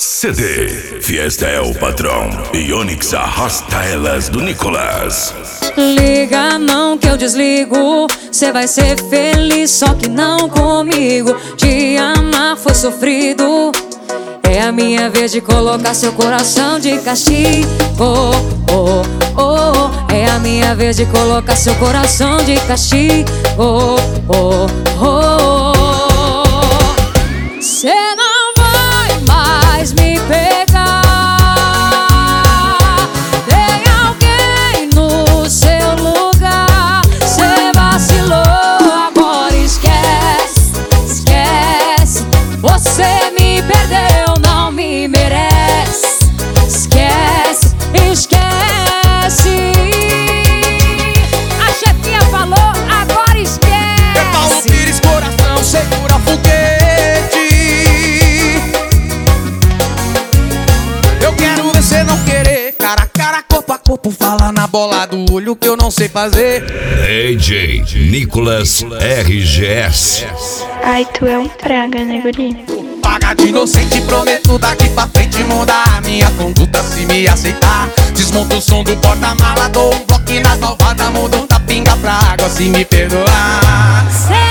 CD Fiesta é o patrão e Onix arrasta elas do Nicolas. Liga não que eu desligo, cê vai ser feliz, só que não comigo. Te amar foi sofrido, é a minha vez de colocar seu coração de castigo. Oh, oh, é a minha vez de colocar seu coração de castigo. Oh, oh. Cê não vai mais me pegar. Tem alguém no seu lugar. Cê vacilou, agora esquece, esquece. Você me perdeu, não me merece. Esquece, esquece. A chefinha falou, agora esquece. É Paulo Pires, coração, segura foguete. Eu quero ver cê não querer. Cara a cara, corpo a corpo, fala na bola do olho que eu não sei fazer. DJ Nicolas RGS. Ai, tu é um praga, né, guri? Paga de inocente, prometo daqui pra frente mudar a minha conduta se me aceitar. Desmonta o som do porta-mala, dou um bloco nas malvadas, mudo da pinga pra água se me perdoar.